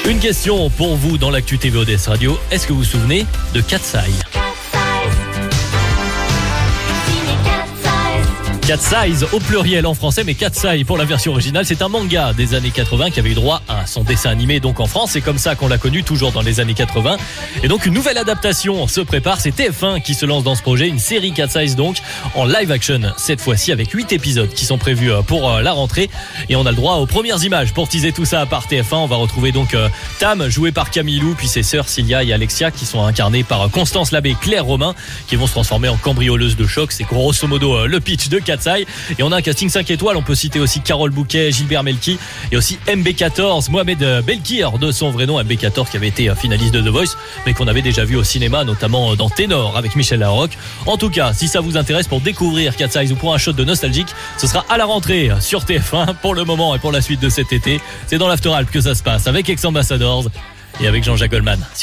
Une question pour vous dans l'actu TV ODS Radio. Est-ce que vous vous souvenez de Cat's Eye ? Cat's Eye au pluriel en français, mais Cat's Eye pour la version originale. C'est un manga des années 80 qui avait eu droit à son dessin animé donc en France. C'est comme ça qu'on l'a connu toujours dans les années 80. Et donc une nouvelle adaptation se prépare. C'est TF1 qui se lance dans ce projet. Une série Cat's Eye donc en live action cette fois-ci avec 8 épisodes qui sont prévus pour la rentrée. Et on a le droit aux premières images pour teaser tout ça par TF1. On va retrouver donc Tam joué par Camille Lou, puis ses sœurs Cilia et Alexia qui sont incarnées par Constance Labbé, Claire Romain qui vont se transformer en cambrioleuses de choc. C'est grosso modo le pitch de Cat's Eye. Et on a un casting 5 étoiles. On peut citer aussi Carole Bouquet, Gilbert Melki et aussi MB14, Mohamed Belkir de son vrai nom, MB14 qui avait été finaliste de The Voice mais qu'on avait déjà vu au cinéma notamment dans Ténor avec Michel Larocque. En tout cas, si ça vous intéresse pour découvrir Cat's Eye ou pour un shot de nostalgique, ce sera à la rentrée sur TF1 pour le moment et pour la suite de cet été. C'est dans l'After Alp que ça se passe avec Ex Ambassadors et avec Jean-Jacques Goldman.